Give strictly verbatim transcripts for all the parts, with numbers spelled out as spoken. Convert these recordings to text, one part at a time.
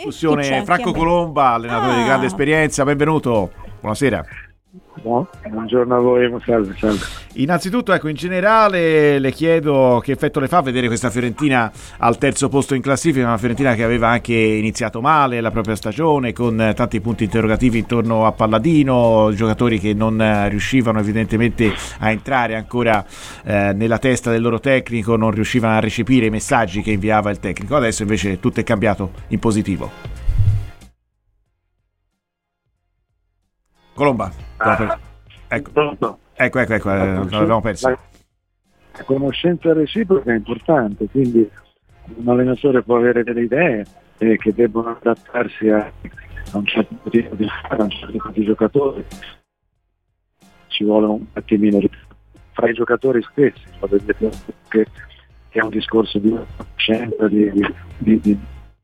discussione Franco Colomba, allenatore ah. di grande esperienza, benvenuto, buonasera. No, buongiorno a voi, salve, salve. Innanzitutto, ecco, in generale le chiedo che effetto le fa vedere questa Fiorentina al terzo posto in classifica, una Fiorentina che aveva anche iniziato male la propria stagione con tanti punti interrogativi intorno a Palladino, giocatori che non riuscivano evidentemente a entrare ancora eh, nella testa del loro tecnico, non riuscivano a recepire i messaggi che inviava il tecnico. Adesso invece tutto è cambiato in positivo. Colomba, ah, ecco. ecco, ecco, ecco, ecco, eh, l'avevamo perso. La, la conoscenza reciproca è importante, quindi un allenatore può avere delle idee eh, che debbono adattarsi a, a un certo tipo di, a un certo tipo di giocatori. Ci vuole un attimino fra i giocatori stessi, che, che è un discorso di conoscenza, di, di, di,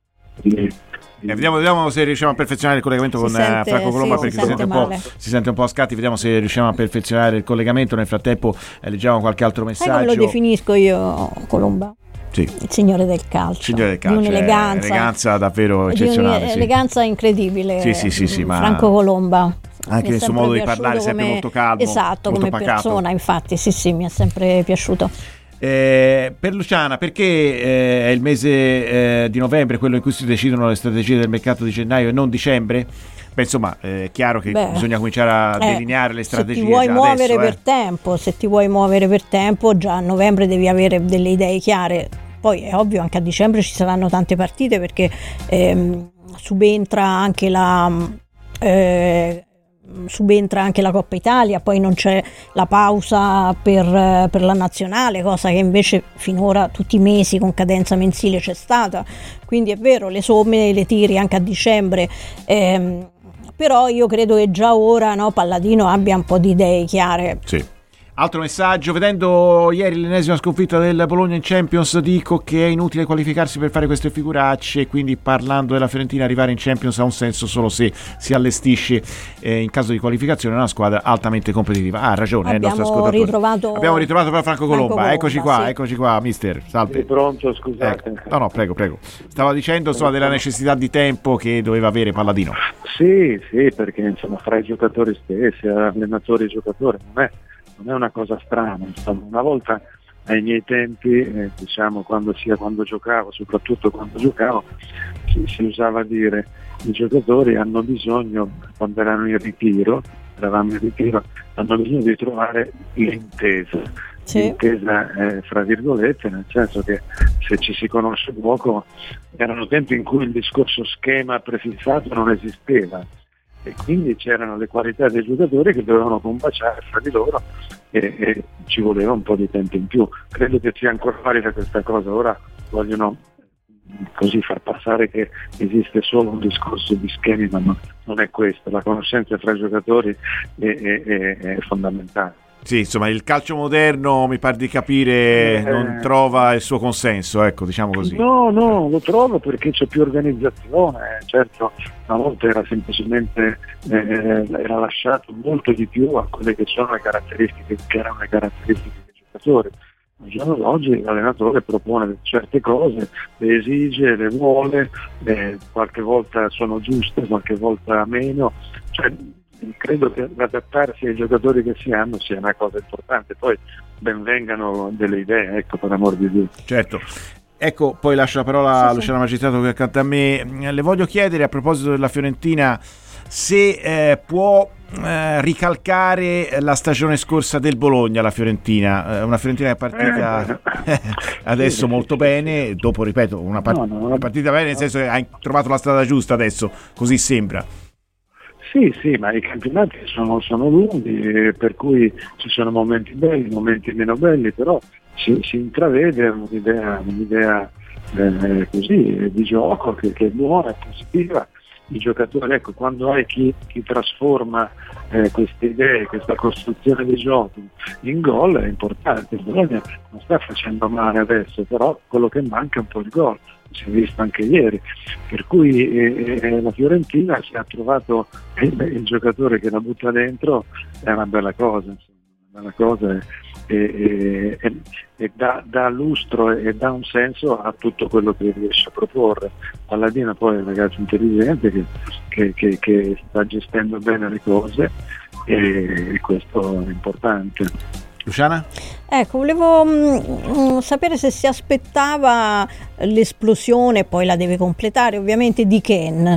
di Eh, vediamo, vediamo se riusciamo a perfezionare il collegamento si con sente, Franco Colomba, sì, perché si si sente, sente un po', si sente un po' a scatti. Vediamo se riusciamo a perfezionare il collegamento. Nel frattempo eh, leggiamo qualche altro messaggio. Sai come lo definisco io, Colomba? Sì. Il signore del calcio, signore del calcio, di un'eleganza, eleganza davvero eccezionale, di un'eleganza sì. incredibile. Sì, sì, sì, sì, ma Franco Colomba. Anche nel suo modo di parlare, come, sempre molto calmo, esatto, molto come pacato. persona, infatti, sì, sì, mi è sempre piaciuto. Eh, per Luciana, perché eh, è il mese eh, di novembre quello in cui si decidono le strategie del mercato di gennaio e non dicembre? Beh, insomma, è chiaro che Beh, bisogna cominciare a eh, delineare le strategie. Se ti vuoi già muovere adesso, per eh. tempo, se ti vuoi muovere per tempo, già a novembre devi avere delle idee chiare. Poi è ovvio, anche a dicembre ci saranno tante partite, perché ehm, subentra anche la eh, subentra anche la Coppa Italia, poi non c'è la pausa per, per la nazionale, cosa che invece finora tutti i mesi con cadenza mensile c'è stata, quindi è vero, le somme le tiri anche a dicembre, ehm, però io credo che già ora, no, Palladino abbia un po' di idee chiare. Sì. Altro messaggio: vedendo ieri l'ennesima sconfitta del Bologna in Champions, dico che è inutile qualificarsi per fare queste figuracce, quindi parlando della Fiorentina, arrivare in Champions ha un senso solo se si allestisce eh, in caso di qualificazione una squadra altamente competitiva. Ha ragione, abbiamo il nostro ascoltatore. Ritrovato abbiamo ritrovato però Franco Colomba, Franco Colomba eccoci qua, sì. eccoci qua, mister, salve. Sei pronto, scusate. Ecco. No, no, prego, prego. Stava dicendo insomma della necessità di tempo che doveva avere Palladino. Sì, sì, perché insomma fra i giocatori stessi, allenatori e giocatori, non è non è una cosa strana, insomma. Una volta ai miei tempi, eh, diciamo quando sia quando giocavo, soprattutto quando giocavo, si, si usava dire i giocatori hanno bisogno, quando erano in ritiro, eravamo in ritiro, hanno bisogno di trovare l'intesa. Sì. L'intesa eh, fra virgolette, nel senso che se ci si conosce poco, erano tempi in cui il discorso schema prefissato non esisteva. E quindi c'erano le qualità dei giocatori che dovevano combaciare fra di loro e, e ci voleva un po' di tempo in più. Credo che sia ancora valida questa cosa. Ora vogliono così far passare che esiste solo un discorso di schemi, ma no, non è questo. La conoscenza fra i giocatori è, è, è, è fondamentale. Sì, insomma, il calcio moderno, mi pare di capire, eh, non trova il suo consenso, ecco, diciamo così. No, no, lo trovo perché c'è più organizzazione. Certo, una volta era semplicemente eh, era lasciato molto di più a quelle che sono le caratteristiche che erano le caratteristiche dei giocatori. Al giorno d'oggi l'allenatore propone certe cose, le esige, le vuole, eh, qualche volta sono giuste, qualche volta meno. Cioè, credo che adattarsi ai giocatori che si hanno sia una cosa importante, poi ben vengano delle idee, ecco, per amor di Dio. Certo. Ecco, poi lascio la parola a sì, Luciana sì. Magistrato qui accanto a me. Le voglio chiedere, a proposito della Fiorentina, se eh, può eh, ricalcare la stagione scorsa del Bologna, la Fiorentina, eh, una Fiorentina che è partita eh, adesso sì, molto sì, bene, sì. Dopo, ripeto, una, part- no, no, una partita bene, nel senso che hai trovato la strada giusta adesso, così sembra. Sì, sì, ma i campionati sono, sono lunghi, per cui ci sono momenti belli, momenti meno belli, però si, si intravede un'idea, un'idea eh, così di gioco che, che è buona, è positiva. I giocatori, ecco, quando hai chi, chi trasforma eh, queste idee, questa costruzione dei giochi in gol è importante. Il Bologna non sta facendo male adesso, però quello che manca è un po' di gol. Si è visto anche ieri, per cui eh, eh, la Fiorentina si è trovato il, il giocatore che la butta dentro, è una bella cosa, insomma, una bella cosa e, e, e dà, dà lustro e dà un senso a tutto quello che riesce a proporre. Palladino poi è un ragazzo intelligente che, che, che, che sta gestendo bene le cose e questo è importante. Luciana? Ecco, volevo mh, sapere se si aspettava l'esplosione, poi la deve completare ovviamente, di Ken.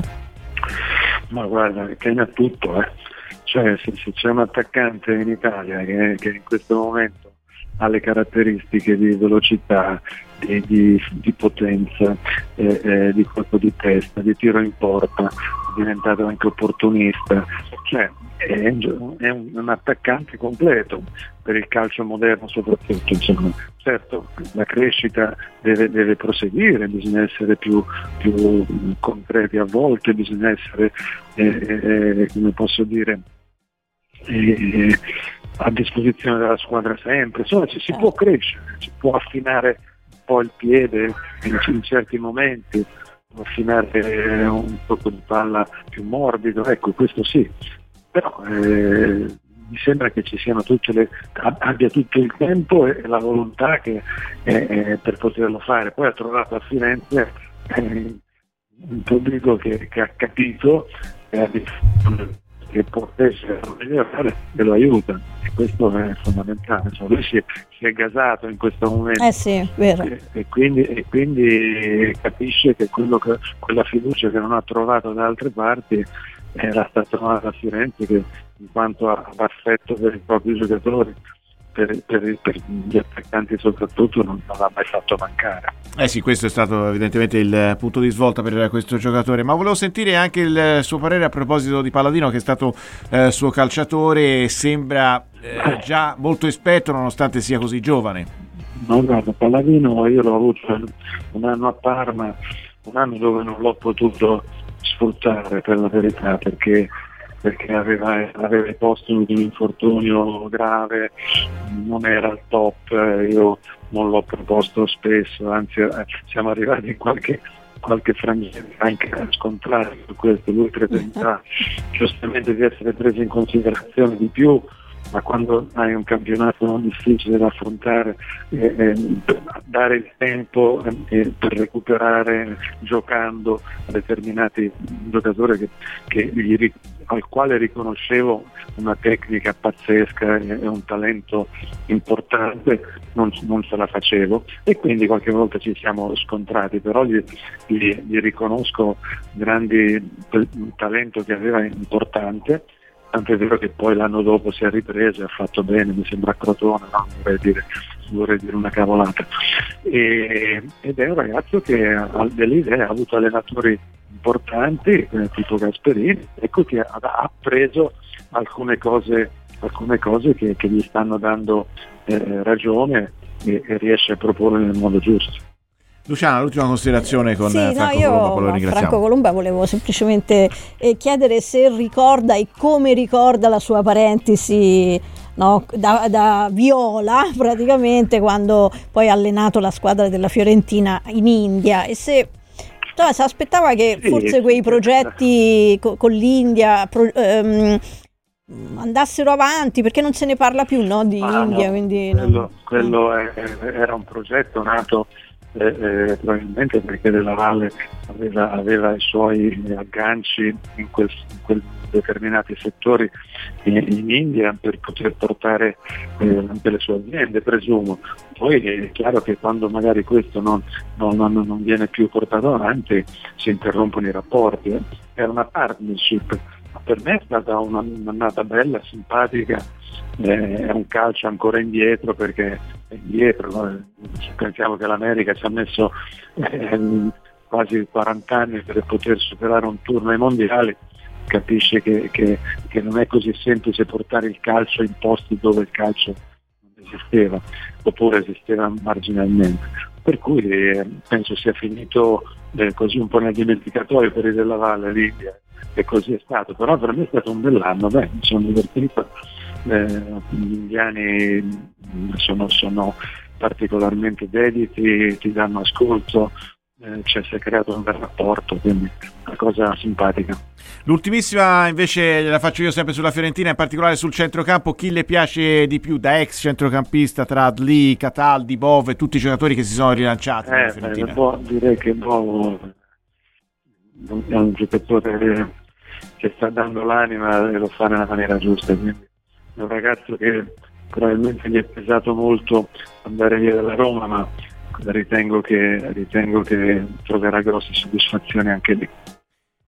Ma guarda, Ken ha tutto, eh. Cioè se, se c'è un attaccante in Italia che, che in questo momento ha le caratteristiche di velocità, di, di, di potenza, eh, eh, di colpo di testa, di tiro in porta, è diventato anche opportunista, cioè è un, è un, un attaccante completo per il calcio moderno soprattutto, insomma. Certo, la crescita deve, deve proseguire, bisogna essere più, più concreti a volte, bisogna essere, eh, eh, come posso dire, eh, a disposizione della squadra sempre, insomma ci si può crescere, si può affinare un po' il piede in, in certi momenti, affinare un po' di palla più morbido, ecco, questo sì, però eh, mi sembra che ci siano tutte le, abbia tutto il tempo e la volontà che, eh, eh, per poterlo fare. Poi ha trovato a Firenze eh, un pubblico che, che ha capito e ha detto che può essere migliorare e lo aiuta, e questo è fondamentale. Cioè, lui si è, si è gasato in questo momento, eh sì, vero. E, e, quindi, e quindi capisce che, quello che quella fiducia che non ha trovato da altre parti era stata trovata a Firenze, che in quanto a affetto per i propri giocatori, per, per, per gli attaccanti soprattutto, non, non l'ha mai fatto mancare. Eh sì, questo è stato evidentemente il punto di svolta per questo giocatore, ma volevo sentire anche il suo parere a proposito di Palladino, che è stato eh, suo calciatore e sembra eh, già molto esperto nonostante sia così giovane. No, guarda, Palladino io l'ho avuto un anno a Parma, un anno dove non l'ho potuto sfruttare per la verità, perché perché aveva, aveva i postumi di un infortunio grave, non era al top, io non l'ho proposto spesso, anzi siamo arrivati in qualche, qualche frangente anche a scontrare su questo. Lui pretendeva giustamente di essere preso in considerazione di più, ma quando hai un campionato difficile da affrontare, eh, eh, dare il tempo eh, per recuperare giocando a determinati giocatori che, che gli, al quale riconoscevo una tecnica pazzesca e un talento importante, non, non ce la facevo, e quindi qualche volta ci siamo scontrati, però gli, gli, gli riconosco grandi un talento che aveva importante. Tanto è vero che poi l'anno dopo si è ripreso e ha fatto bene, mi sembra a Crotone, no? vorrei, dire, vorrei dire una cavolata. E, ed è un ragazzo che ha delle idee, ha avuto allenatori importanti, eh, tipo Gasperini, ecco che ha, ha preso alcune cose, alcune cose che, che gli stanno dando eh, ragione e, e riesce a proporre nel modo giusto. Luciana, l'ultima considerazione con sì, Franco no, io Colomba, poi lo ringraziamo. Franco Colomba volevo semplicemente eh, chiedere se ricorda e come ricorda la sua parentesi, no, da, da Viola praticamente, quando poi ha allenato la squadra della Fiorentina in India, e se no, si aspettava che sì, forse quei progetti co- con l'India pro, ehm, andassero avanti, perché non se ne parla più, no, di ah, India, no, quindi quello, no. quello è, era un progetto nato Eh, eh, probabilmente perché Della Valle aveva, aveva i suoi agganci in, quel, in quel determinati settori in, in India per poter portare eh, anche le sue aziende, presumo. Poi è chiaro che quando magari questo non, non, non, non viene più portato avanti si interrompono i rapporti. Eh. Era una partnership, ma per me è stata una, un'annata bella, simpatica. Eh, è un calcio ancora indietro, perché è indietro, no? Pensiamo che l'America ci ha messo eh, quasi quaranta anni per poter superare un turno ai mondiali, capisce che, che, che non è così semplice portare il calcio in posti dove il calcio non esisteva, oppure esisteva marginalmente, per cui eh, penso sia finito eh, così un po' nel dimenticatoio per i Della Valle, l'India, e così è stato. Però per me è stato un bell'anno, beh, mi sono divertito. Eh, gli indiani sono, sono particolarmente dediti, ti danno ascolto, eh, cioè si è creato un bel rapporto, quindi una cosa simpatica. L'ultimissima invece la faccio io sempre sulla Fiorentina, in particolare sul centrocampo. Chi le piace di più da ex centrocampista, tra Adli, Cataldi, Bove, tutti i giocatori che si sono rilanciati nella Eh, Fiorentina? beh, Bo- direi che Bovo è un giocatore che sta dando l'anima e lo fa nella maniera giusta, quindi è un ragazzo che probabilmente gli è pesato molto andare via dalla Roma, ma ritengo che, ritengo che troverà grosse soddisfazioni anche lì.